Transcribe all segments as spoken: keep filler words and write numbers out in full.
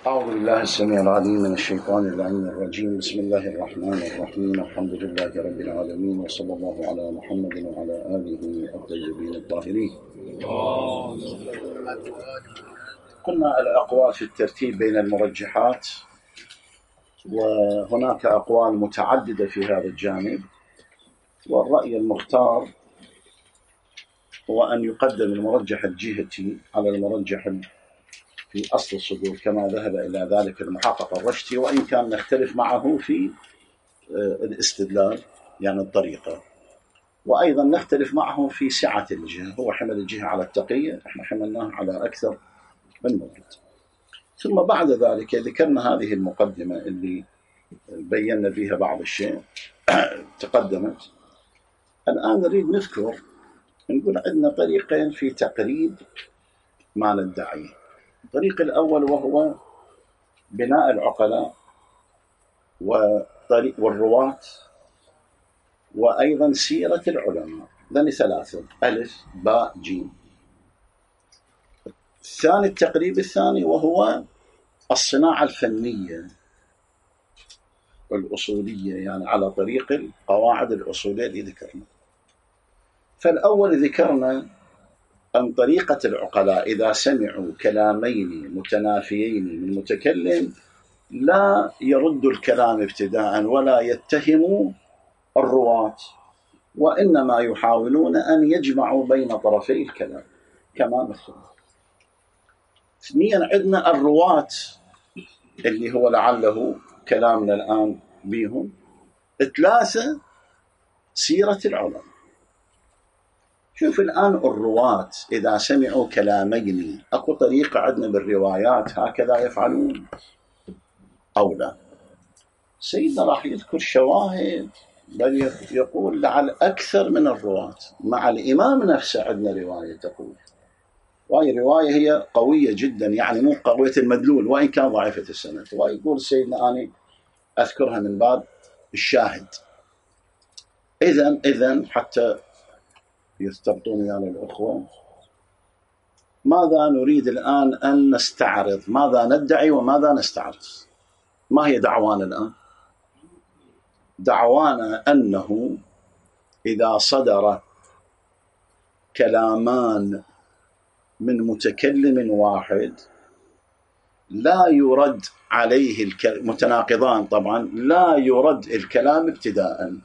أعوذ بالله السميع العليم من الشيطان اللعين الرجيم. بسم الله الرحمن الرحيم. الحمد لله رب العالمين، وصلى الله على محمد وعلى آله الطيبين الطاهرين. قلنا الأقوال في الترتيب بين المرجحات، وهناك أقوال متعددة في هذا الجانب، والرأي المختار هو أن يقدم المرجح الجهتي على المرجح في أصل الصدور، كما ذهب إلى ذلك المحقق الرشتي، وإن كان نختلف معه في الاستدلال يعني الطريقة، وأيضا نختلف معه في سعة الجهة. هو حمل الجهة على التقية، احنا حملناه على أكثر من موجود. ثم بعد ذلك ذكرنا هذه المقدمة اللي بينا فيها بعض الشيء تقدمت. الآن نريد نذكر، نقول عندنا طريقين في تقريب ما ندعيه. الطريق الأول وهو بناء العقلاء والرواة، وأيضا سيرة العلماء. ذني ثلاثة: ألف باء جيم. الثاني التقريب الثاني وهو الصناعة الفنية الأصولية، يعني على طريق القواعد الأصولية اللي ذكرنا. فالأول ذكرنا أن طريقة العقلاء إذا سمعوا كلامين متنافيين من متكلم لا يرد الكلام ابتداء ولا يتهموا الرواة، وإنما يحاولون أن يجمعوا بين طرفي الكلام كما مثلنا. اثنين، عندنا الرواة اللي هو لعله كلامنا الآن بهم. ثلاثة، سيرة العلماء. شوف الآن الرواة إذا سمعوا كلامين، أكو طريقة عندنا بالروايات هكذا يفعلون أو لا؟ سيدنا راح يذكر شواهد، بل يقول لعل أكثر من الرواة. مع الإمام نفسه عندنا رواية تقول، وهي رواية هي قوية جدا، يعني مو قوية المدلول وإن كان ضعيفة السند، ويقول سيدنا أنا أذكرها من باب الشاهد. إذن إذن حتى يستبطون يعني الأخوة، ماذا نريد الآن أن نستعرض؟ ماذا ندعي وماذا نستعرض؟ ما هي دعوانا الآن؟ دعوانا أنه إذا صدر كلامان من متكلم واحد لا يرد عليه الكلام، متناقضان طبعا، لا يرد الكلام ابتداءً،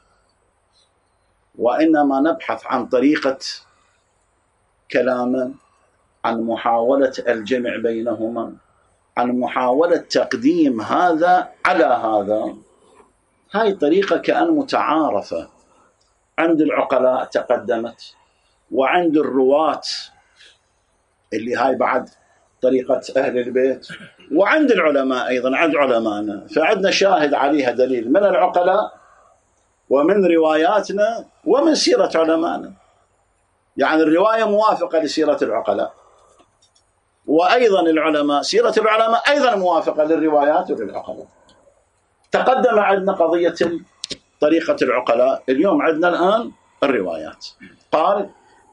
وإنما نبحث عن طريقة كلامه، عن محاولة الجمع بينهما، عن محاولة تقديم هذا على هذا. هاي طريقة كأن متعارفة عند العقلاء تقدمت، وعند الرواة اللي هاي بعد طريقة أهل البيت، وعند العلماء أيضا، عند علمائنا. فعندنا شاهد عليها دليل من العقلاء ومن رواياتنا ومن سيرة علمائنا. يعني الرواية موافقة لسيرة العقلاء، وأيضا العلماء سيرة العلماء أيضا موافقة للروايات وللعقلاء. تقدم عندنا قضية طريقة العقلاء، اليوم عندنا الآن الروايات. قال: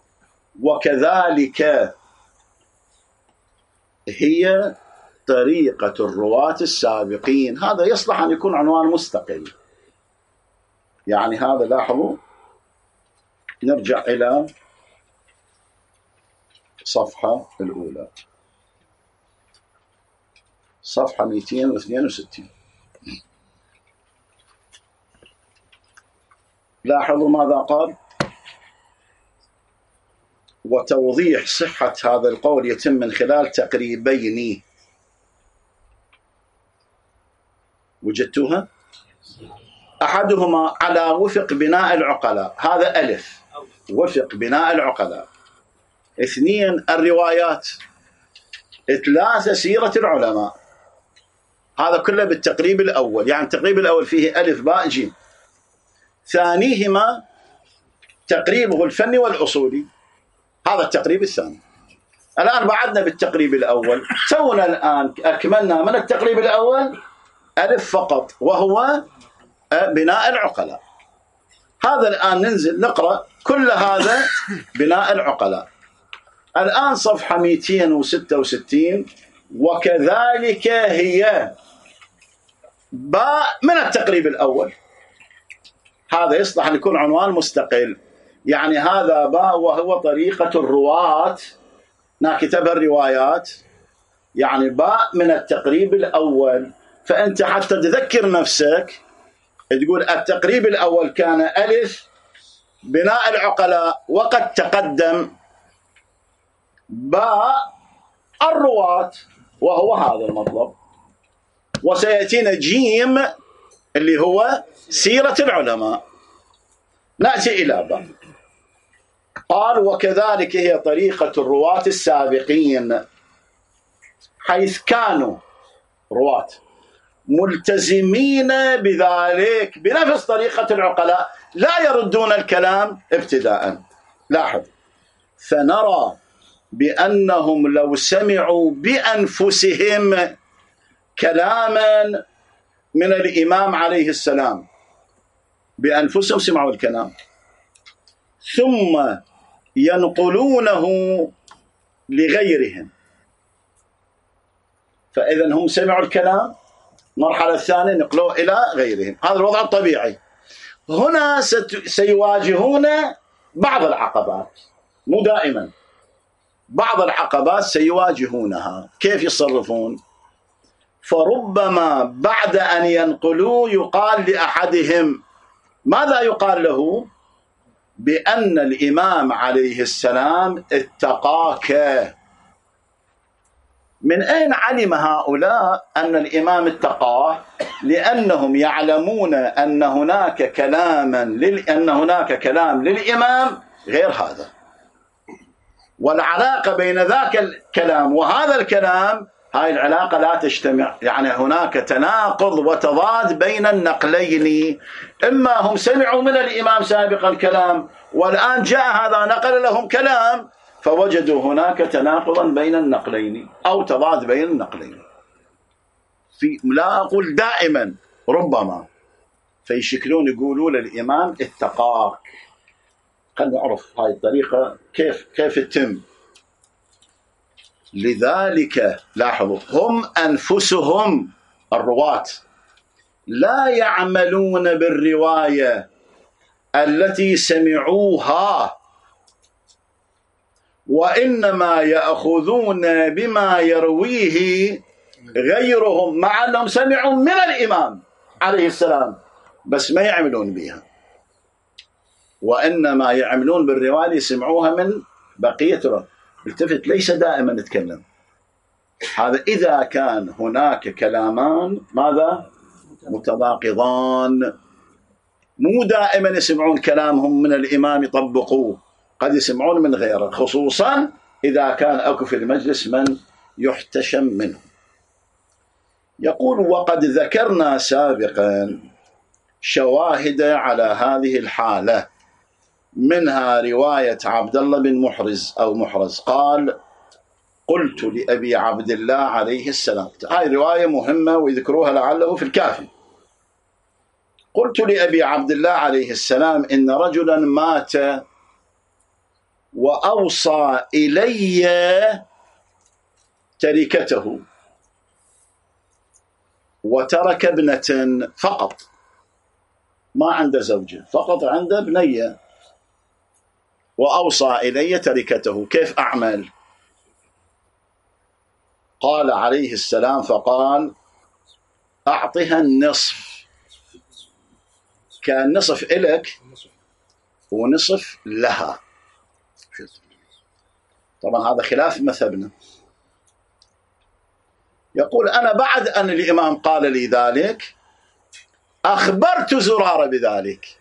وكذلك هي طريقة الرواة السابقين. هذا يصلح أن يكون عنوان مستقل. يعني هذا لاحظوا، نرجع إلى صفحة الأولى، صفحة مئتين واثنين وستين. لاحظوا ماذا قال: وتوضيح صحة هذا القول يتم من خلال تقريبين. وجدتوها؟ أحدهما على وفق بناء العقلاء، هذا ألف، وفق بناء العقلاء. اثنين، الروايات. ثلاثة، سيرة العلماء. هذا كله بالتقريب الأول، يعني التقريب الأول فيه ألف باء جيم. ثانيهما تقريبه الفني والأصولي، هذا التقريب الثاني. الآن بعدنا بالتقريب الأول، سونا الآن أكملنا من التقريب الأول ألف فقط، وهو بناء العقلاء. هذا الآن ننزل نقرأ كل هذا بناء العقلاء. الآن صفحة مئتين وستة وستين وكذلك هي باء من التقريب الأول. هذا يصلح أن يكون عنوان مستقل. يعني هذا باء وهو طريقة الرواة، كتبها الروايات، يعني باء من التقريب الأول. فأنت حتى تذكر نفسك تقول التقريب الأول كان ألف بناء العقلاء، وقد تقدم باء الرواة وهو هذا المطلب، وسيأتينا جيم اللي هو سيرة العلماء. نأتي إلى باء. قال وكذلك هي طريقة الرواة السابقين، حيث كانوا رواة ملتزمين بذلك بنفس طريقة العقلاء، لا يردون الكلام ابتداء. لاحظ، فنرى بأنهم لو سمعوا بأنفسهم كلاما من الإمام عليه السلام، بأنفسهم سمعوا الكلام ثم ينقلونه لغيرهم، فإذا هم سمعوا الكلام، المرحلة الثانية نقلوه إلى غيرهم. هذا الوضع الطبيعي. هنا سيواجهون بعض العقبات، مو دائما، بعض العقبات سيواجهونها. كيف يصرفون؟ فربما بعد أن ينقلوا يقال لأحدهم، ماذا يقال له؟ بأن الإمام عليه السلام اتقاك. من أين علم هؤلاء أن الإمام اتقاه؟ لأنهم يعلمون أن هناك كلاما لل... أن هناك كلام للإمام غير هذا، والعلاقة بين ذاك الكلام وهذا الكلام هاي العلاقة لا تجتمع. يعني هناك تناقض وتضاد بين النقلين، إما هم سمعوا من الإمام سابقا الكلام والآن جاء هذا نقل لهم كلام، فوجدوا هناك تناقضا بين النقلين أو تضاد بين النقلين. في لا أقول دائما، ربما فيشكلون يقولوا للإمام اتقاك. خلنا نعرف هاي الطريقة كيف كيف تتم. لذلك لاحظوا، هم أنفسهم الرواة لا يعملون بالرواية التي سمعوها، وإنما يأخذون بما يرويه غيرهم، مع أنهم سمعوا من الإمام عليه السلام بس ما يعملون بها، وإنما يعملون بالرواية اللي سمعوها من بقية الرواة. التفت، ليس دائما نتكلم هذا. إذا كان هناك كلامان ماذا متضاقضان، مو دائما يسمعون كلامهم من الإمام يطبقوه، قد يسمعون من غيره، خصوصا إذا كان أكو في المجلس من يحتشم منه. يقول وقد ذكرنا سابقا شواهد على هذه الحالة، منها رواية عبد الله بن محرز أو محرز قال قلت لأبي عبد الله عليه السلام. هاي رواية مهمة ويذكروها لعله في الكافي. قلت لأبي عبد الله عليه السلام إن رجلا مات وأوصى إلي تركته وترك ابنة فقط، ما عنده زوجة، فقط عنده بنية، وأوصى إلي تركته، كيف أعمل؟ قال عليه السلام فقال أعطها النصف، كان نصف إلك ونصف لها. طبعا هذا خلاف مذهبنا. يقول أنا بعد أن الإمام قال لي ذلك أخبرت زرارة بذلك،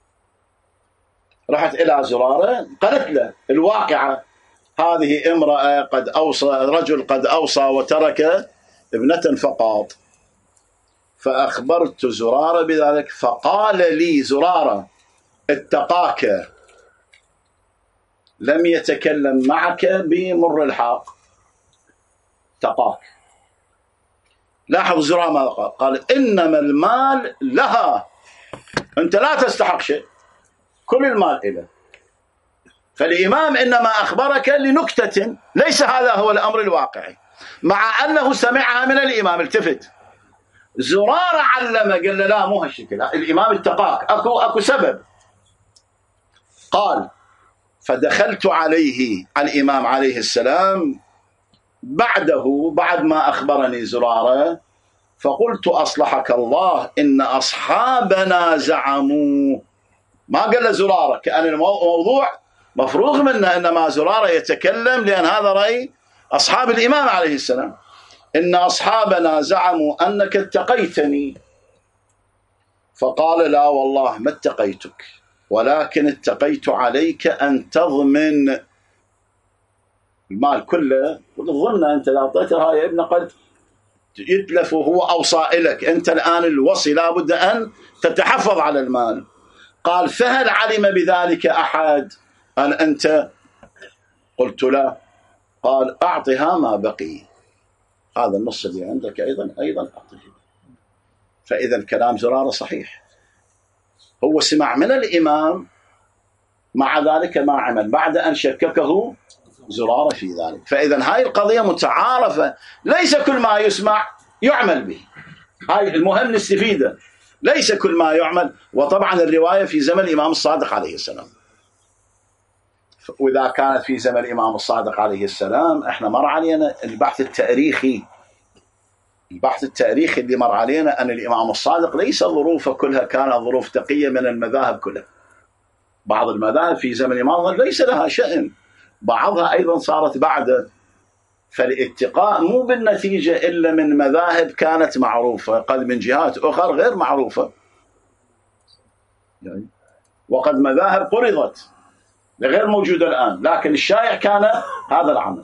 رحت إلى زرارة قالت له الواقعة، هذه امرأة قد أوصى، رجل قد أوصى وترك ابنة فقط، فأخبرت زرارة بذلك فقال لي زرارة اتقاك، لم يتكلم معك بمر الحق، اتقاك. لاحظ زرارة ماذا قال؟ قال إنما المال لها، أنت لا تستحق شيء، كل المال إله. فالإمام إنما أخبرك لنكتة، ليس هذا هو الأمر الواقعي. مع أنه سمعها من الإمام. التفت زرارة علمه، قال له لا مو هالشكل، الإمام اتقاك، أكو, أكو سبب. قال فدخلت عليه الإمام عليه السلام بعده، بعد ما أخبرني زرارة، فقلت أصلحك الله إن أصحابنا زعموا. ما قال له زرارة، كأن الموضوع مفروغ منه، إنما زرارة يتكلم لأن هذا رأي أصحاب الإمام عليه السلام. إن أصحابنا زعموا أنك اتقيتني. فقال لا والله ما اتقيتك، ولكن اتقيت عليك أن تضمن المال كله. تظن أنت إذا أعطيته يا ابن قد يتلف وهو أوصى لك، أنت الآن الوصي لابد أن تتحفظ على المال. قال فهل علم بذلك أحد؟ قال أنت؟ قلت لا. قال أعطها ما بقي، هذا النص اللي عندك أيضا أيضا أعطيه. فإذا كلام زرارة صحيح، هو سمع من الإمام، مع ذلك ما عمل بعد أن شككه زرارة في ذلك. فإذا هاي القضية متعارفة، ليس كل ما يسمع يعمل به، هاي المهم نستفيده، ليس كل ما يعمل. وطبعا الرواية في زمن الإمام الصادق عليه السلام، وإذا كانت في زمن الإمام الصادق عليه السلام احنا مر علينا البحث التاريخي، البحث التاريخي اللي مر علينا أن الإمام الصادق ليس ظروفه كلها كانت ظروف تقية من المذاهب كلها. بعض المذاهب في زمن الإمام ليس لها شأن، بعضها أيضا صارت بعده. فالاتقاء مو بالنتيجة إلا من مذاهب كانت معروفة، قد من جهات أخرى غير معروفة، يعني وقد مذاهب قرضت غير موجودة الآن، لكن الشائع كان هذا العمل.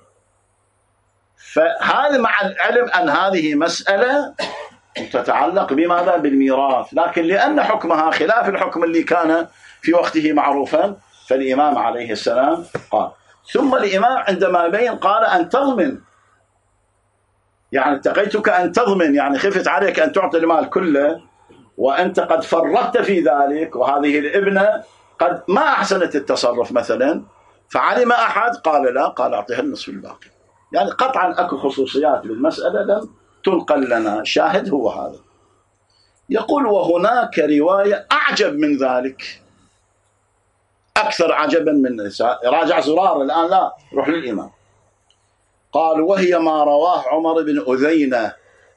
فهذا مع العلم أن هذه مسألة تتعلق بماذا؟ بالميراث، لكن لأن حكمها خلاف الحكم اللي كان في وقته معروفا، فالإمام عليه السلام قال. ثم الإمام عندما بين قال أن تضمن، يعني اتقيتك أن تضمن، يعني خفت عليك أن تعطي المال كله وأنت قد فرطت في ذلك، وهذه الابنة قد ما أحسنت التصرف مثلا، فعلم أحد قال لا، قال أعطيها النصف الباقي. يعني قطعا أكو خصوصيات للمسألة لم تنقل لنا، شاهد هو هذا. يقول وهناك رواية أعجب من ذلك، أكثر عجبا من راجع زرار الآن، لا روح للإمام. قال وهي ما رواه عمر بن أذينة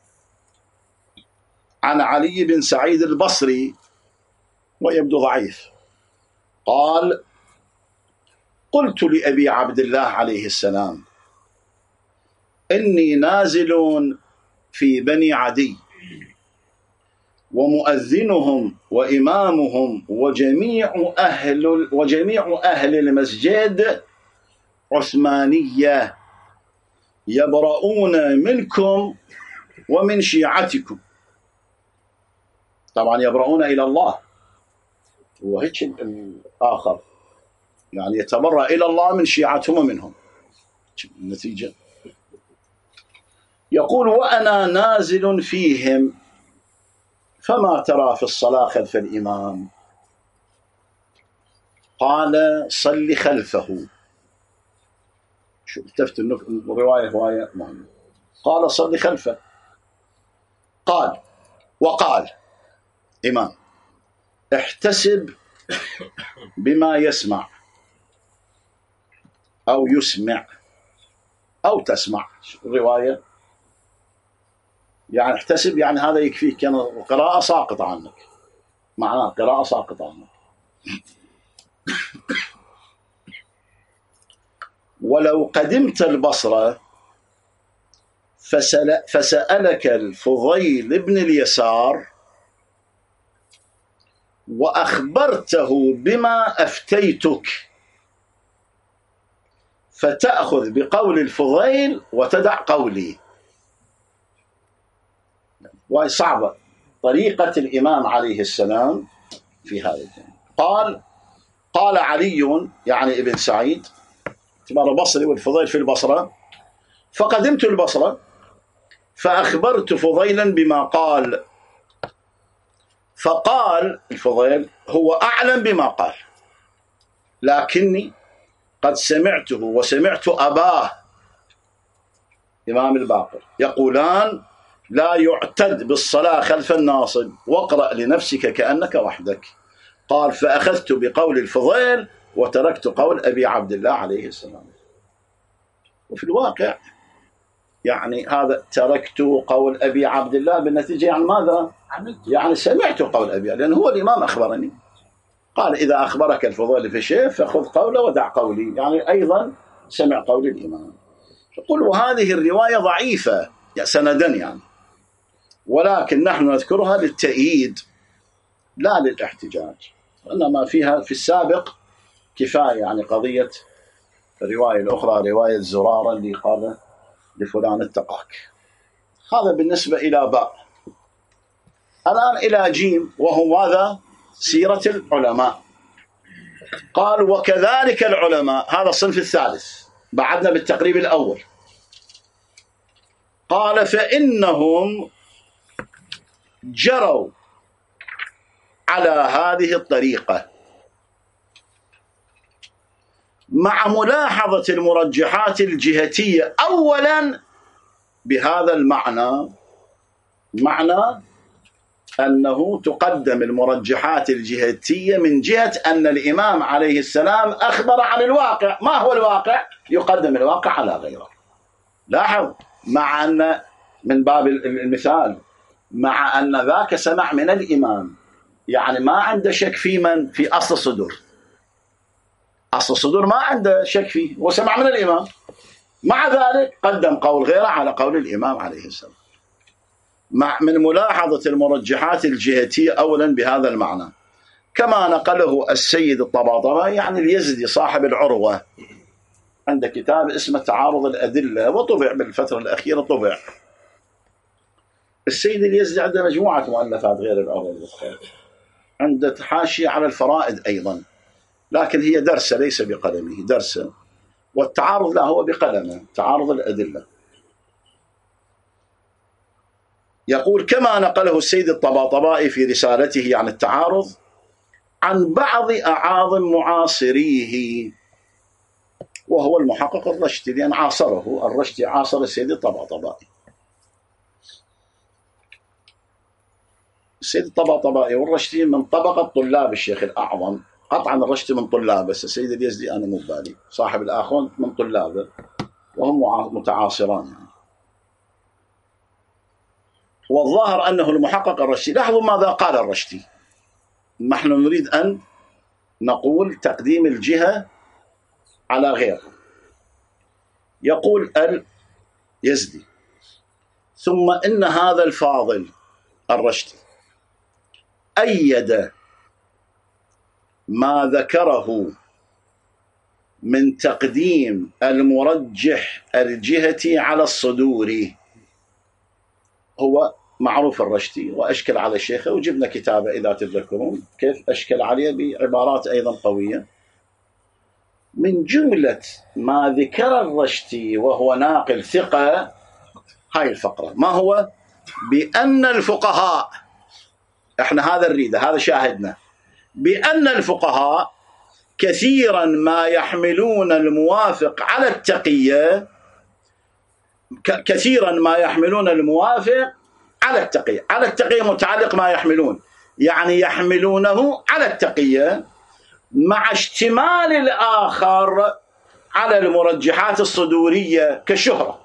عن علي بن سعيد البصري، ويبدو ضعيف. قال قلت لأبي عبد الله عليه السلام إني نازل في بني عدي، ومؤذنهم وإمامهم وجميع أهل وجميع أهل المسجد عثمانية، يبرؤون منكم ومن شيعتكم. طبعا يبرؤون إلى الله، وهيك الآخر يعني يتبرأ إلى الله من شيعتهم ومنهم. النتيجة يقول وأنا نازل فيهم، فما ترى في الصلاة خلف الإمام؟ قال صل خلفه. شو التفت الرواية رواية مهمة. قال صل خلفه. قال وقال إمام احتسب بما يسمع أو يسمع أو تسمع. الرواية يعني احتسب، يعني هذا يكفيك، كان يعني قراءة ساقطة عنك، معناه قراءة ساقطة عنك. ولو قدمت البصرة فسأل فسألك الفضيل بن اليسار وأخبرته بما أفتيتك، فتأخذ بقول الفضيل وتدع قولي. وهي صعبة طريقة الإمام عليه السلام في هذا الجانب. قال قال علي يعني ابن سعيد اعتبار بصري والفضيل في البصرة، فقدمت البصرة فأخبرت فضيلا بما قال، فقال الفضيل هو أعلم بما قال، لكني قد سمعته وسمعت أباه إمام الباقر يقولان: لا يعتد بالصلاة خلف الناصب، واقرأ لنفسك كأنك وحدك. قال: فأخذت بقول الفضيل وتركت قول أبي عبد الله عليه السلام. وفي الواقع يعني هذا تركت قول أبي عبد الله بالنتيجة يعني ماذا؟ يعني سمعت قول أبي، لأن هو الإمام أخبرني. قال: إذا أخبرك الفضيل في شيء فخذ قوله ودع قولي، يعني أيضا سمع قول الإمام. يقول: وهذه الرواية ضعيفة سندا يعني، ولكن نحن نذكرها للتأييد لا للاحتجاج، وإنما فيها في السابق كفاية، يعني قضية الرواية الأخرى رواية زرارة اللي قال لفلان اتقاك. هذا بالنسبة إلى باء. الآن إلى جيم، وهو ماذا؟ سيرة العلماء. قال: وكذلك العلماء، هذا الصنف الثالث، بعدنا بالتقريب الأول. قال: فإنهم جروا على هذه الطريقة مع ملاحظة المرجحات الجهتية أولا بهذا المعنى، معنى أنه تقدم المرجحات الجهتية من جهة أن الإمام عليه السلام أخبر عن الواقع. ما هو الواقع؟ يقدم الواقع على غيره. لاحظ، مع أن من باب المثال، مع أن ذاك سمع من الإمام، يعني ما عنده شك في من؟ في أصل الصدور. أصل الصدور ما عنده شك فيه، وسمع من الإمام، مع ذلك قدم قول غيره على قول الإمام عليه السلام، مع من ملاحظة المرجحات الجهتية أولا بهذا المعنى، كما نقله السيد الطباطبائي يعني اليزدي صاحب العروة، عنده كتاب اسمه تعارض الأدلة، وطبع بالفترة الأخيرة طبع. السيد اليزدي عنده مجموعة مؤلفات غير العروة، عنده حاشية على الفرائد أيضا، لكن هي درسة ليس بقلمه، درسة، والتعارض لا هو بقلمه، تعارض الأدلة. يقول: كما نقله السيد الطباطبائي في رسالته عن التعارض عن بعض أعاظم معاصريه، وهو المحقق الرشدي، لأن عاصره الرشدي، عاصر السيد الطباطبائي. السيد الطباطبائي والرشدي من طبقة طلاب الشيخ الأعظم، قطعا الرشدي من طلابه، بس السيد اليزدي أنا مو بالي صاحب الآخون من طلابه، وهم متعاصران يعني. والظاهر أنه المحقق الرشدي. لاحظوا ماذا قال الرشدي. نحن نريد أن نقول تقديم الجهة على غيرها. يقول اليزدي: ثم إن هذا الفاضل الرشدي أيد ما ذكره من تقديم المرجح الجهتي على الصدوري. هو معروف الرشدي وأشكل على الشيخ، وجبنا كتابه إذا تتذكرون كيف أشكل عليه بعبارات أيضا قوية. من جملة ما ذكر الرشدي وهو ناقل ثقة هاي الفقرة، ما هو؟ بأن الفقهاء، احنا هذا نريده، هذا شاهدنا، بأن الفقهاء كثيرا ما يحملون الموافق على التقية، كثيرا ما يحملون الموافق على التقية. على التقية متعلق ما يحملون، يعني يحملونه على التقية مع اشتمال الآخر على المرجحات الصدورية كالشهرة.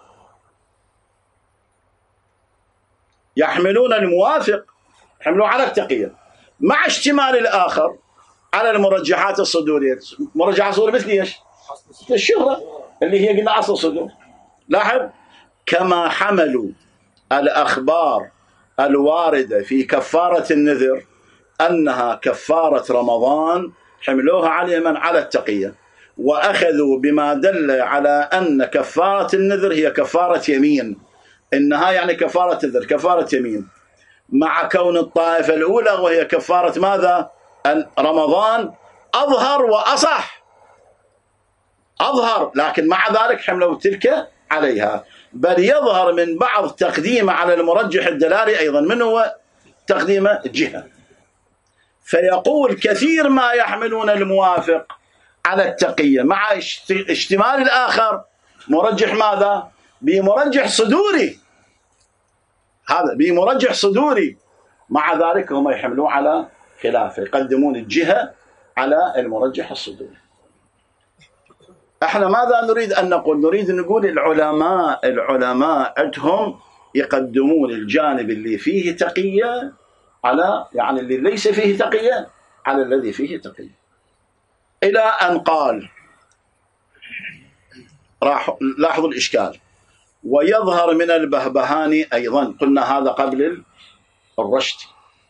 يحملون الموافق، يحملون على التقية مع اشتمال الآخر على المرجحات الصدورية. مرجحات الصدورية مثل ايش؟ الشهرة اللي هي قلنا أصل الصدور. لاحظ، كما حملوا الأخبار الواردة في كفارة النذر أنها كفارة رمضان، حملوها على من؟ على التقية، وأخذوا بما دل على أن كفارة النذر هي كفارة يمين، إنها يعني كفارة النذر كفارة يمين، مع كون الطائفة الأولى وهي كفارة ماذا؟ رمضان أظهر وأصح، أظهر، لكن مع ذلك حملوا تلك عليها. بل يظهر من بعض تقديم على المرجح الدلالي أيضا، من هو تقديم الجهة. فيقول كثير ما يحملون الموافق على التقية مع اشتمال الآخر مرجح ماذا؟ بمرجح صدوري، هذا بمرجح صدوري، مع ذلك هم يحملون على خلافه، يقدمون الجهة على المرجح الصدوري. احنا ماذا نريد أن نقول؟ نريد أن نقول العلماء العلماء عندهم يقدمون الجانب اللي فيه تقية على، يعني اللي ليس فيه تقية على الذي فيه تقية، إلى أن قال، راح لاحظوا الإشكال، ويظهر من البهبهاني أيضا، قلنا هذا قبل الرشد،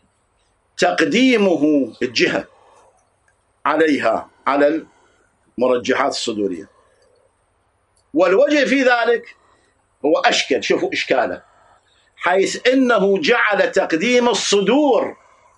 تقديمه الجهة عليها على المرجحات الصدورية، والوجه في ذلك هو أشكل، شوفوا إشكاله، حيث إنه جعل تقديم الصدور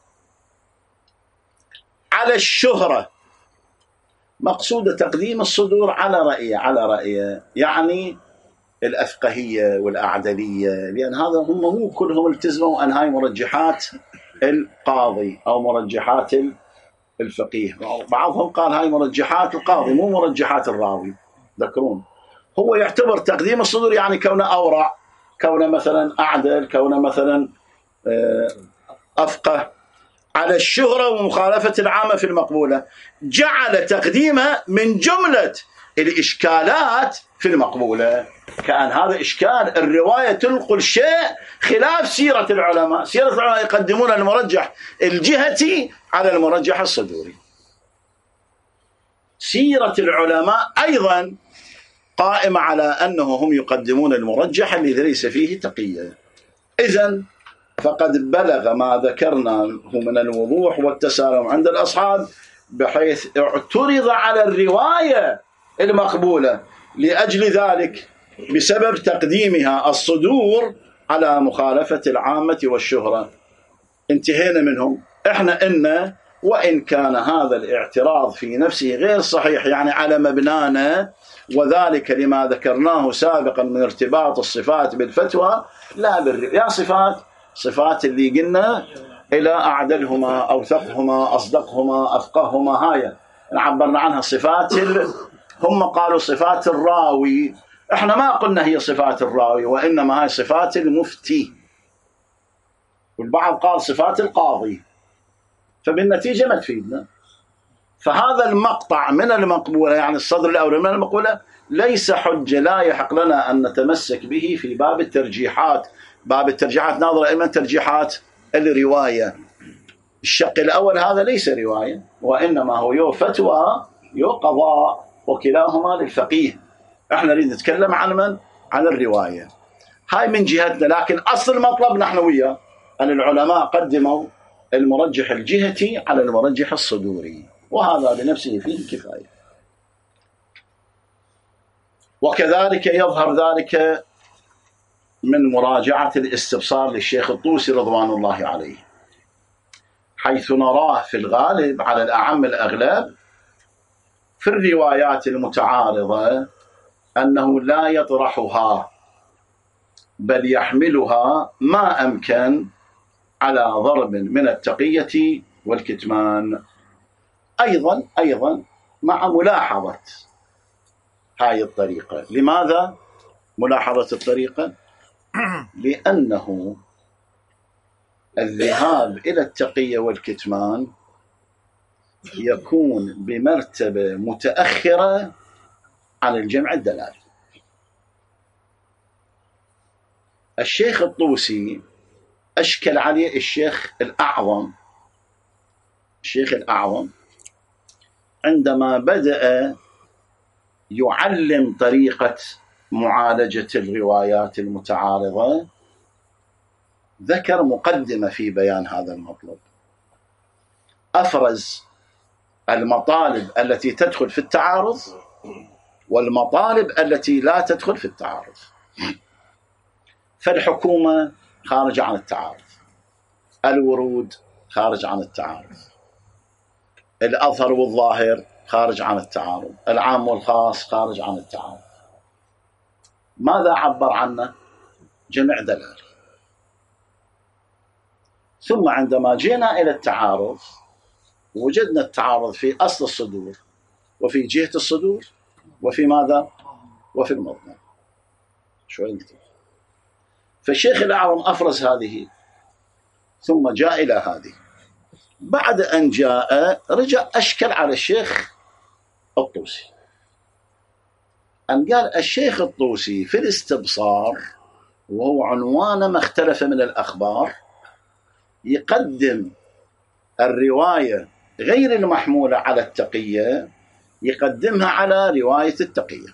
على الشهرة، مقصود تقديم الصدور على رأيه على رأيه يعني الأفقهية والأعدلية، لأن هذا هم مو كلهم التزموا أن هاي مرجحات القاضي أو مرجحات الفقيه، بعضهم قال هاي مرجحات القاضي مو مرجحات الراوي. ذكرون هو يعتبر تقديم الصدور يعني كونه أورع، كونه مثلا أعدل، كونه مثلا أفقه، على الشهرة ومخالفة العامة في المقبولة، جعل تقديمها من جملة الإشكالات في المقبولة، كأن هذا إشكال، الرواية تنقل شيء خلاف سيرة العلماء، سيرة العلماء يقدمون المرجح الجهتي على المرجح الصدوري. سيرة العلماء أيضا قائمة على أنه هم يقدمون المرجح الذي ليس فيه تقية. إذن فقد بلغ ما ذكرناه من الوضوح والتسالم عند الأصحاب، بحيث اعترض على الرواية المقبولة لأجل ذلك بسبب تقديمها الصدور على مخالفة العامة والشهرة. انتهينا منهم. احنا إن وإن كان هذا الاعتراض في نفسه غير صحيح، يعني على مبنانا، وذلك لما ذكرناه سابقا من ارتباط الصفات بالفتوى لا بالرواية. يا صفات صفات اللي قلنا إلى أعدلهما أوثقهما أصدقهما أفقههما، هاي عبرنا عنها صفات ال... هم قالوا صفات الراوي، احنا ما قلنا هي صفات الراوي، وإنما هاي صفات المفتي، والبعض قال صفات القاضي، فبالنتيجة ما تفيدنا. فهذا المقطع من المقبولة، يعني الصدر الأول من المقبولة، ليس حجة، لا يحق لنا أن نتمسك به في باب الترجيحات. باب الترجيحات ناظر إلى ترجيحات الرواية. الشق الأول هذا ليس رواية، وإنما هو يو فتوى يو قضاء، وكلاهما للفقيه. احنا نريد نتكلم عن من؟ عن الرواية. هاي من جهتنا، لكن أصل المطلب نحن وياه أن العلماء قدموا المرجح الجهتي على المرجح الصدوري، وهذا بنفسه فيه كفاية. وكذلك يظهر ذلك من مراجعة الاستبصار للشيخ الطوسي رضوان الله عليه، حيث نراه في الغالب على الأعم الأغلب في الروايات المتعارضة أنه لا يطرحها، بل يحملها ما أمكن على ضرب من التقية والكتمان. أيضا أيضا مع ملاحظة هاي الطريقة. لماذا ملاحظة الطريقة؟ لأنه الذهاب إلى التقية والكتمان يكون بمرتبة متأخرة عن الجمع الدلالي. الشيخ الطوسي أشكل عليه الشيخ الأعظم الشيخ الأعظم عندما بدأ يعلم طريقة معالجة الروايات المتعارضة، ذكر مقدمة في بيان هذا المطلب، أفرز المطالب التي تدخل في التعارض والمطالب التي لا تدخل في التعارض. فالحكومة خارجة عن التعارض، الورود خارج عن التعارض، الأظهر والظاهر خارج عن التعارض، العام والخاص خارج عن التعارض. ماذا عبر عنه؟ جمع دلالي. ثم عندما جينا إلى التعارض وجدنا التعارض في أصل الصدور وفي جهة الصدور وفي ماذا؟ وفي المضمون. شوي نكتب. فالشيخ الأعظم أفرز هذه ثم جاء إلى هذه. بعد أن جاء رجع أشكل على الشيخ الطوسي أن قال الشيخ الطوسي في الاستبصار وهو عنوان ما اختلف من الأخبار يقدم الرواية غير المحمولة على التقية يقدمها على رواية التقية.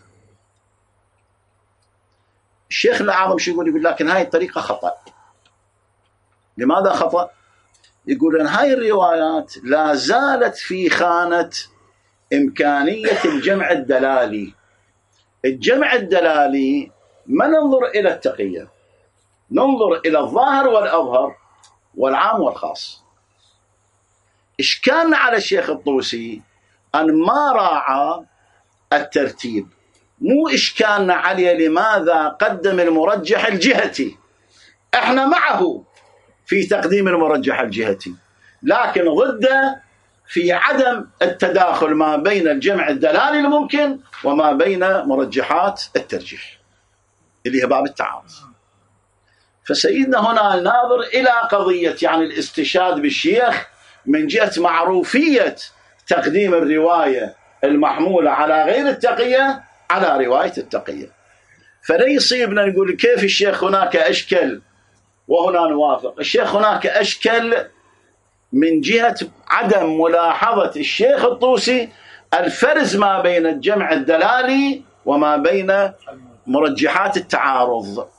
الشيخ الأعظم شو يقول؟ يقول لكن هاي الطريقة خطأ. لماذا خطأ؟ يقول أن هاي الروايات لا زالت في خانة إمكانية الجمع الدلالي. الجمع الدلالي ما ننظر إلى التقية، ننظر إلى الظاهر والأظهر والعام والخاص. إشكالنا على الشيخ الطوسي أن ما راعى الترتيب. مو إشكالنا عليه لماذا قدم المرجح الجهتي، احنا معه في تقديم المرجح الجهتي، لكن ضده في عدم التداخل ما بين الجمع الدلالي الممكن وما بين مرجحات الترجيح اللي هي باب التعارض. فسيدنا هنا ناظر إلى قضية يعني الاستشهاد بالشيخ من جهة معروفية تقديم الرواية المحمولة على غير التقية على رواية التقية. فلا يصيبنا نقول كيف الشيخ هناك أشكل وهنا نوافق. الشيخ هناك أشكل من جهة عدم ملاحظة الشيخ الطوسي الفرز ما بين الجمع الدلالي وما بين مرجحات التعارض.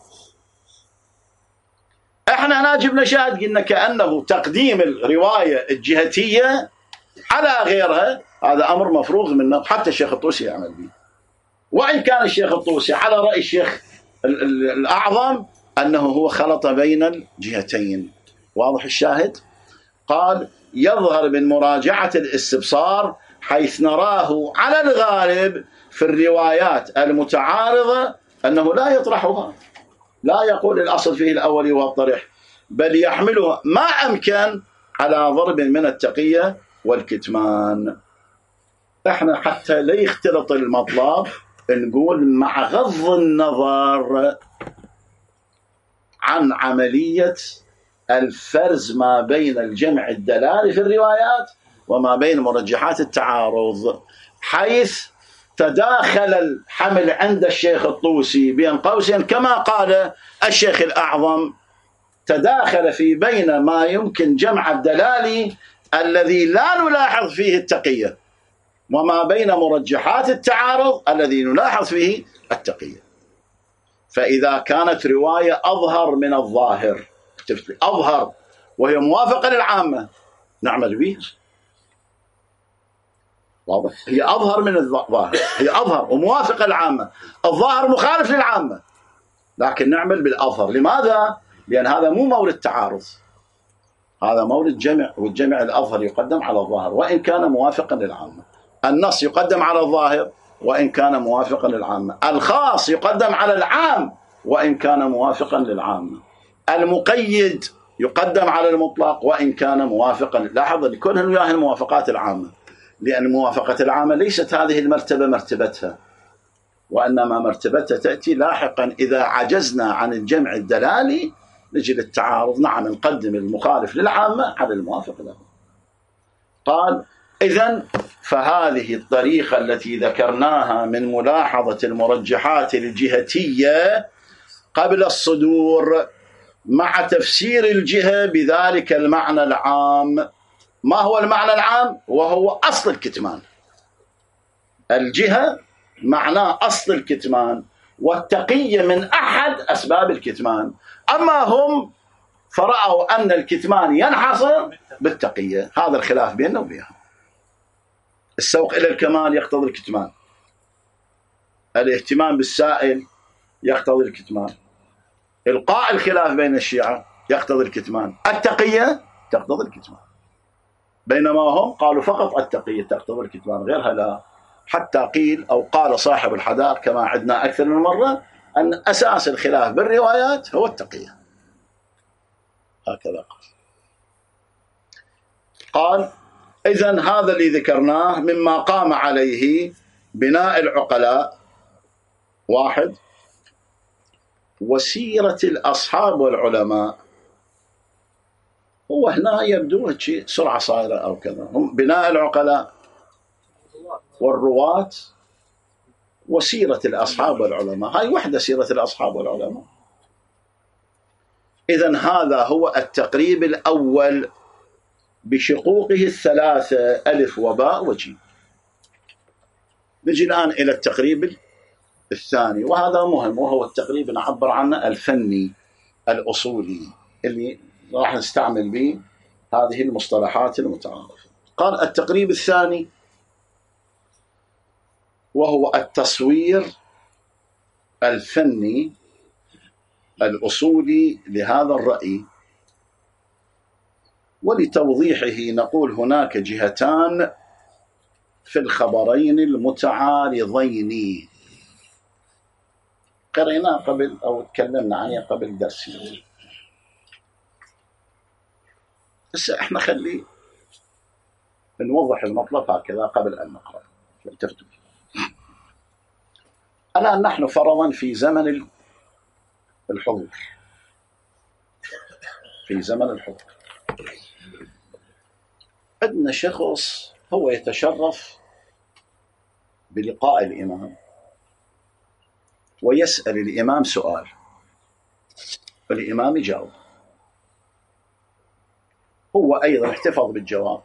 احنا هنا جبنا شاهد قلنا كأنه تقديم الرواية الجهتية على غيرها هذا أمر مفروغ منه، حتى الشيخ الطوسي يعمل به. وإن كان الشيخ الطوسي على رأي الشيخ الأعظم أنه هو خلط بين الجهتين. واضح الشاهد؟ قال يظهر من مراجعة الاستبصار حيث نراه على الغالب في الروايات المتعارضة أنه لا يطرحها، لا يقول الأصل فيه الأولي والطرح، بل يحمله ما أمكن على ضرب من التقية والكتمان. احنا حتى لا يختلط المطلب نقول مع غض النظر عن عملية الفرز ما بين الجمع الدلالي في الروايات وما بين مرجحات التعارض، حيث تداخل الحمل عند الشيخ الطوسي بين قوسين كما قال الشيخ الأعظم، تداخل في بين ما يمكن جمع الدلالي الذي لا نلاحظ فيه التقية وما بين مرجحات التعارض الذي نلاحظ فيه التقية. فإذا كانت رواية أظهر من الظاهر أظهر وهي موافقة للعامة نعمل به. واضح؟ هي أظهر من الظاهر، هي أظهر وموافقة للعامة، الظاهر مخالف للعامة، لكن نعمل بالأظهر. لماذا؟ لأن هذا مو مورد تعارض، هذا مورد جمع، والجمع الأظهر يقدم على الظاهر وإن كان موافقا للعامة. النص يقدم على الظاهر وإن كان موافقا للعامة، الخاص يقدم على العام وإن كان موافقا للعامة، المقيد يقدم على المطلق وإن كان موافقا. لاحظ لكل وياه الموافقات العامة، لأن موافقة العامة ليست هذه المرتبة مرتبتها، وإنما مرتبتها تأتي لاحقا إذا عجزنا عن الجمع الدلالي نجي للتعارض، نعم نقدم المخالف للعامة على الموافق له. قال إذن فهذه الطريقة التي ذكرناها من ملاحظة المرجحات الجهتية قبل الصدور مع تفسير الجهة بذلك المعنى العام. ما هو المعنى العام؟ وهو أصل الكتمان. الجهة معناه أصل الكتمان، والتقية من أحد أسباب الكتمان. أما هم فرأوا أن الكتمان ينحصر بالتقية، هذا الخلاف بيننا وبينهم. السوق إلى الكمال يقتضي الكتمان، الاهتمام بالسائل يقتضي الكتمان، إلقاء الخلاف بين الشيعة يقتضي الكتمان، التقية تقتضي الكتمان. بينما هم قالوا فقط التقية تقتضي الكتمان، غيرها لا. حتى قيل أو قال صاحب الحدار كما عدنا أكثر من مرة أن أساس الخلاف بالروايات هو التقية، هكذا قال. قال إذن هذا اللي ذكرناه مما قام عليه بناء العقلاء: واحد، وسيرة الأصحاب والعلماء. هو هنا يبدو شيء سرعة صايرة أو كذا، هم بناء العقلاء والرواة وسيرة الأصحاب والعلماء، هاي وحدة سيرة الأصحاب والعلماء. إذن هذا هو التقريب الأول بشقوقه الثلاثة ألف وباء وجيم. نجي الآن إلى التقريب الثاني، وهذا مهم، وهو التقريب نعبر عنه الفني الأصولي اللي راح نستعمل به هذه المصطلحات المتعارفة. قال التقريب الثاني وهو التصوير الفني الأصولي لهذا الرأي. ولتوضيحه نقول هناك جهتان في الخبرين المتعارضين، قرينا قبل أو تكلمنا عنها قبل درسين، بس احنا خلي نوضح المطلب هكذا قبل أن نقرأ. التفتوا الآن نحن فرضا في زمن الحضور، في زمن الحضور عندنا شخص هو يتشرف بلقاء الإمام ويسأل الإمام سؤال، والإمام يجاوب، هو أيضا احتفظ بالجواب،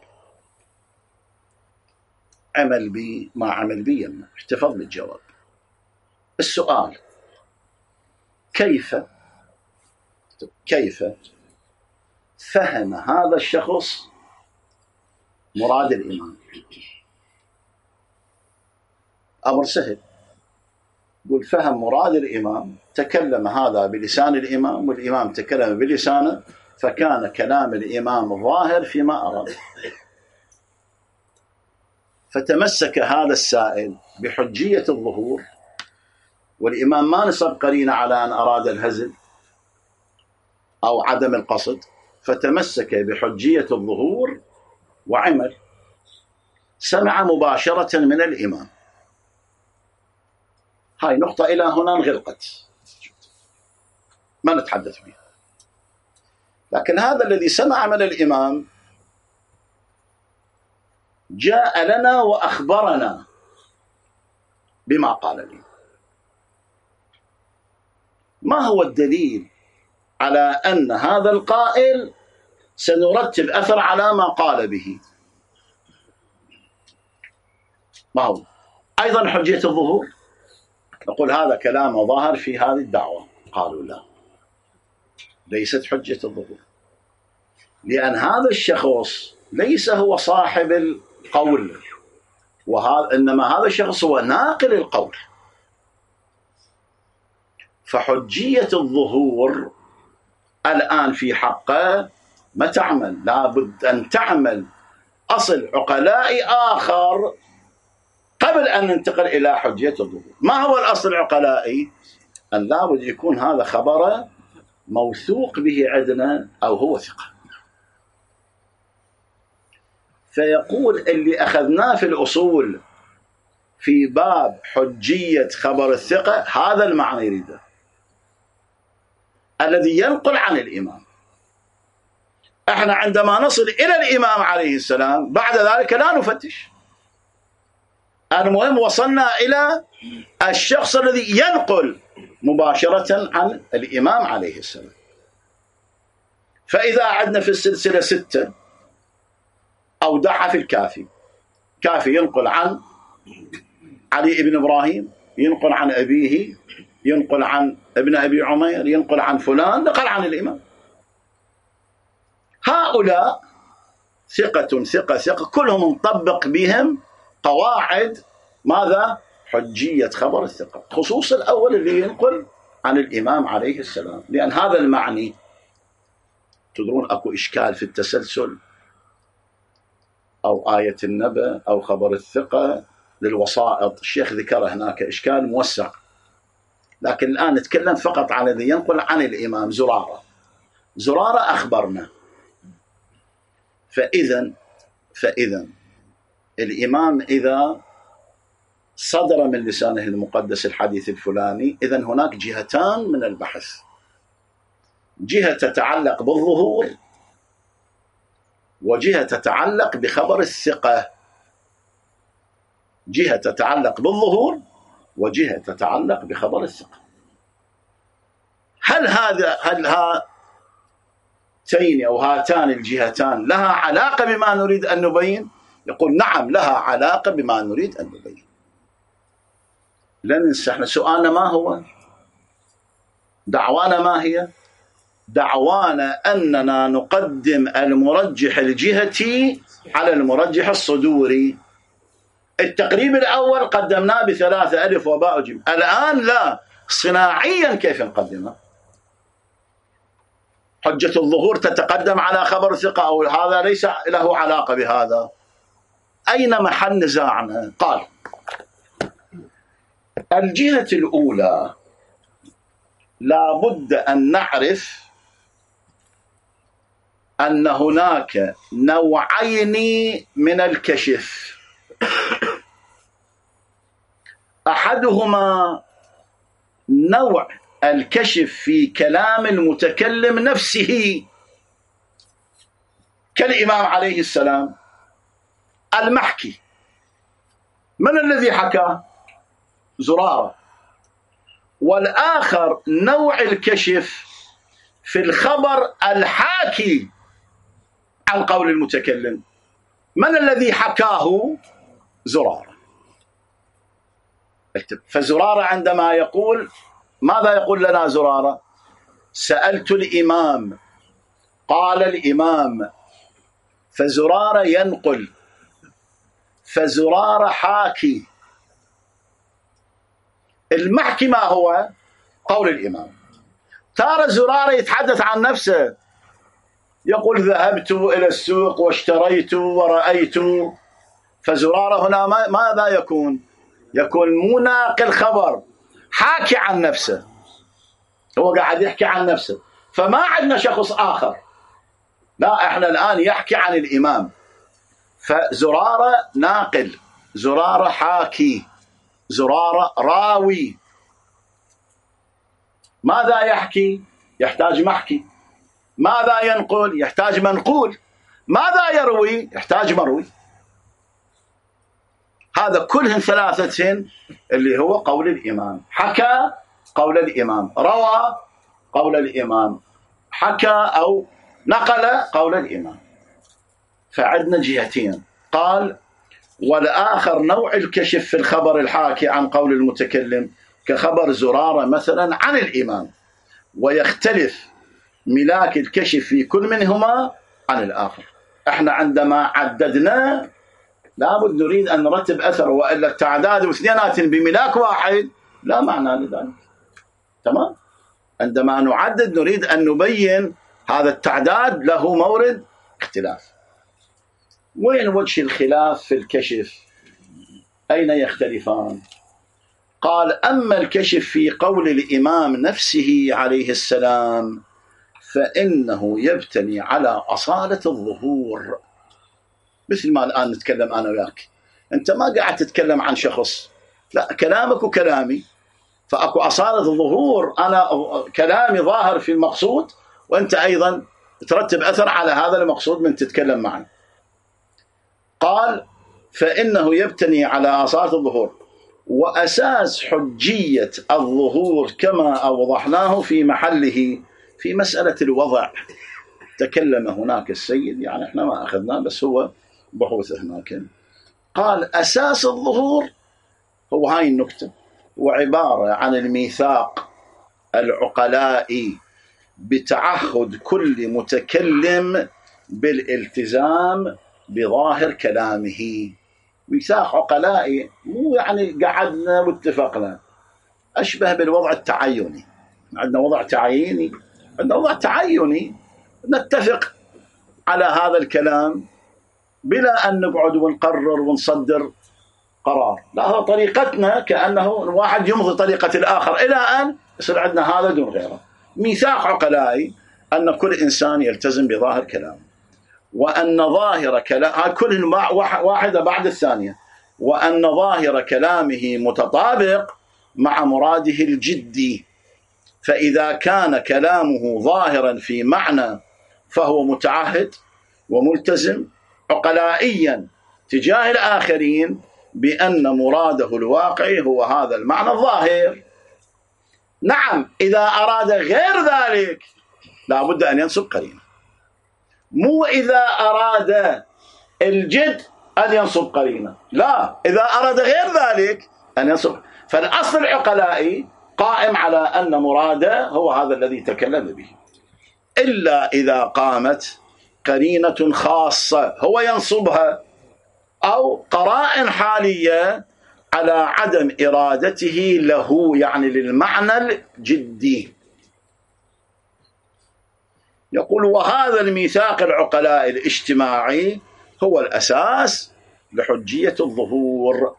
عمل بي ما عمل بي احتفظ بالجواب. السؤال كيف كيف فهم هذا الشخص مراد الإمام؟ أمر سهل، يقول فهم مراد الإمام، تكلم هذا بلسان الإمام والإمام تكلم بلسانه، فكان كلام الإمام ظاهر فيما أراد. فتمسك هذا السائل بحجية الظهور، والإمام ما نصب قرينة على أن أراد الهزل أو عدم القصد، فتمسك بحجية الظهور وعمل، سمع مباشرة من الإمام. هاي نقطة إلى هنا انغلقت، ما نتحدث بها. لكن هذا الذي سمع من الإمام جاء لنا وأخبرنا بما قال لي. ما هو الدليل على أن هذا القائل سنرتب أثر على ما قال به؟ ما هو أيضا حجية الظهور؟ نقول هذا كلام ظاهر في هذه الدعوة. قالوا لا، ليست حجة الظهور، لأن هذا الشخص ليس هو صاحب القول، وهذا إنما هذا الشخص هو ناقل القول. فحجية الظهور الآن في حقه ما تعمل، لابد أن تعمل أصل عقلاء آخر قبل أن ننتقل إلى حجية الظهور. ما هو الأصل العقلائي؟ أن لابد يكون هذا خبره موثوق به عندنا أو هو ثقة. فيقول اللي أخذناه في الأصول في باب حجية خبر الثقة هذا المعنى يريده، الذي ينقل عن الإمام. احنا عندما نصل إلى الإمام عليه السلام بعد ذلك لا نفتش، المهم وصلنا إلى الشخص الذي ينقل مباشرة عن الإمام عليه السلام. فإذا عدنا في السلسلة ستة أودعها في الكافي، كافي ينقل عن علي بن إبراهيم، ينقل عن أبيه، ينقل عن ابن أبي عمير، ينقل عن فلان، نقل عن الإمام. هؤلاء ثقة ثقة ثقة كلهم نطبق بهم قواعد ماذا؟ حجية خبر الثقة، خصوص الأول اللي ينقل عن الإمام عليه السلام، لأن هذا المعني. تدرون أكو إشكال في التسلسل أو آية النبأ أو خبر الثقة للوسائط، الشيخ ذكر هناك إشكال موسع، لكن الآن نتكلم فقط عن الذي ينقل عن الإمام. زرارة زرارة أخبرنا، فإذا فإذا الإمام إذا صدر من لسانه المقدس الحديث الفلاني، إذن هناك جهتان من البحث: جهة تتعلق بالظهور، وجهة تتعلق بخبر الثقة. جهة تتعلق بالظهور وجهة تتعلق بخبر الثقة. هل هذا هل هاتين أو هاتان الجهتان لها علاقة بما نريد أن نبين؟ يقول نعم، لها علاقة بما نريد أن نبين. لا ننسى احنا سؤالنا ما هو؟ دعوانا ما هي؟ دعوانا أننا نقدم المرجح الجهتي على المرجح الصدوري. التقريب الأول قدمناه بثلاثة ألف وباء وجيم، الآن لا، صناعيا كيف نقدمه؟ حجة الظهور تتقدم على خبر ثقة، أو هذا ليس له علاقة بهذا. أين محل نزاعنا؟ قال الجهة الأولى لا بد أن نعرف أن هناك نوعين من الكشف. أحدهما نوع الكشف في كلام المتكلم نفسه كالإمام عليه السلام، المحكي. من الذي حكى؟ زرارة. والآخر نوع الكشف في الخبر الحاكي عن قول المتكلم. من الذي حكاه؟ زرارة. فزرارة عندما يقول، ماذا يقول لنا زرارة؟ سألت الإمام قال الإمام. فزرارة ينقل، فزرارة حاكي. المحكي ما هو؟ قول الإمام. ترى زرارة يتحدث عن نفسه، يقول ذهبت إلى السوق واشتريت ورأيت. فزرارة هنا ماذا يكون؟ يكون مناقل خبر، حاكي عن نفسه، هو قاعد يحكي عن نفسه. فما عندنا شخص آخر، لا، احنا الآن يحكي عن الإمام. فزرارة ناقل، زرارة حاكي، زرارة راوي. ماذا يحكي؟ يحتاج محكي. ماذا ينقل؟ يحتاج منقول. ماذا يروي؟ يحتاج مروي. هذا كلهم ثلاثة اللي هو قول الإمام. حكى قول الإمام، روى قول الإمام، حكى أو نقل قول الإمام. فعندنا جهتين. قال والآخر نوع الكشف في الخبر الحاكي عن قول المتكلم كخبر زرارة مثلا عن الإمام، ويختلف ملاك الكشف في كل منهما عن الآخر. احنا عندما عددنا لابد نريد أن نرتب أثر، وإلا التعداد اثنينات بملاك واحد لا معنى لذلك. تمام؟ عندما نعدد نريد أن نبين هذا التعداد له مورد اختلاف. وين وجه الخلاف في الكشف؟ أين يختلفان؟ قال أما الكشف في قول الإمام نفسه عليه السلام فإنه يبتني على أصالة الظهور. مثل ما الآن نتكلم أنا وياك، أنت ما قاعد تتكلم عن شخص، لا، كلامك وكلامي، فأكو أصالة الظهور. أنا كلامي ظاهر في المقصود، وأنت أيضا ترتب أثر على هذا المقصود من تتكلم معي. قال فإنه يبتني على أصالة الظهور، وأساس حجية الظهور كما أوضحناه في محله في مسألة الوضع. تكلم هناك السيد، يعني احنا ما أخذناه بس هو بحوث هناك. قال أساس الظهور هو هاي النكتة، وعبارة عن الميثاق العقلائي بتعهد كل متكلم بالالتزام بظاهر كلامه. ميثاق عقلائي، مو يعني قعدنا واتفقنا، أشبه بالوضع التعيني. عندنا وضع تعييني، عندنا وضع تعيني، نتفق على هذا الكلام بلا أن نقعد ونقرر ونصدر قرار، لا، هو طريقتنا كأنه واحد يمضي طريقة الآخر إلى أن يصير عندنا هذا دون غيره. ميثاق عقلائي أن كل إنسان يلتزم بظاهر كلامه، وأن ظاهر كلام كل واحدة بعد الثانية، وأن ظاهر كلامه متطابق مع مراده الجدي، فإذا كان كلامه ظاهرا في معنى فهو متعهد وملتزم عقلائيا تجاه الآخرين بأن مراده الواقعي هو هذا المعنى الظاهر. نعم، إذا أراد غير ذلك لا بد أن ينصب قرينة، مو إذا أراد الجد أن ينصب قرينة، لا، إذا أراد غير ذلك أن ينصب. فالأصل العقلائي قائم على أن مراده هو هذا الذي تكلم به، إلا إذا قامت قرينة خاصة هو ينصبها أو قرائن حالية على عدم إرادته له، يعني للمعنى الجدي. يقول: وهذا الميثاق العقلاء الاجتماعي هو الأساس لحجية الظهور،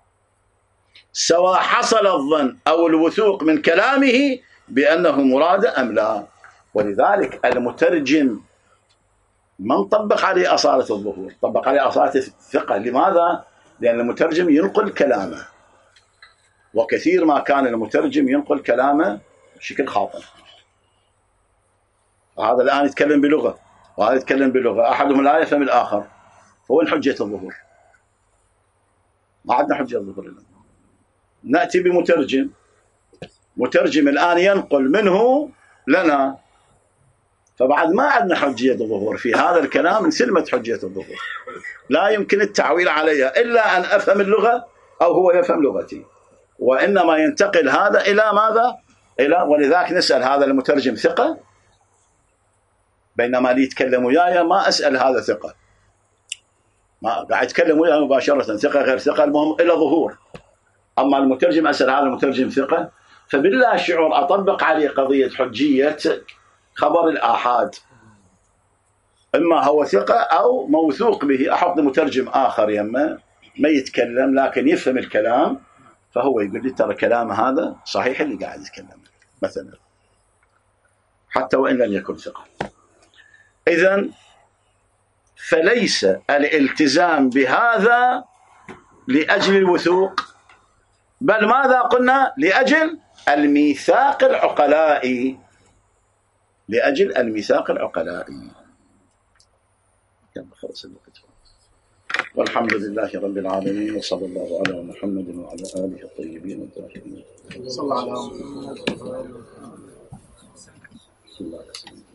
سواء حصل الظن أو الوثوق من كلامه بأنه مراد أم لا. ولذلك المترجم من طبق عليه أصالة الظهور، طبق عليه أصالة الثقة. لماذا؟ لأن المترجم ينقل كلامه، وكثير ما كان المترجم ينقل كلامه بشكل خاطئ. هذا الآن يتكلم بلغة وهذا يتكلم بلغة، أحدهم لا يفهم الآخر، فوين حجة الظهور؟ ما عندنا حجة الظهور لنا. نأتي بمترجم، مترجم الآن ينقل منه لنا، فبعد ما عندنا حجية الظهور في هذا الكلام، انسلمت حجية الظهور، لا يمكن التعويل عليها إلا أن أفهم اللغة أو هو يفهم لغتي، وإنما ينتقل هذا إلى ماذا؟ إلى ولذلك نسأل: هذا المترجم ثقة؟ بينما لي يتكلم وياي ما أسأل هذا ثقة، ما قاعد يتكلم وياي مباشرة، ثقة غير ثقة، المهم إلى ظهور. أما المترجم أسأل: هذا المترجم ثقة؟ فبالله شعور أطبق عليه قضية حجية خبر الآحاد، إما هو ثقة أو موثوق به، أحط مترجم آخر يمه ما يتكلم لكن يفهم الكلام، فهو يقول لي: ترى كلام هذا صحيح اللي قاعد يتكلم مثلا، حتى وإن لم يكن ثقة. إذن فليس الالتزام بهذا لأجل الوثوق، بل ماذا قلنا؟ لأجل الميثاق العقلائي، لأجل الميثاق العقلائي. والحمد لله رب العالمين، وصلى الله على محمد وعلى آله الطيبين الطاهرين. صلى الله عليه وسلم.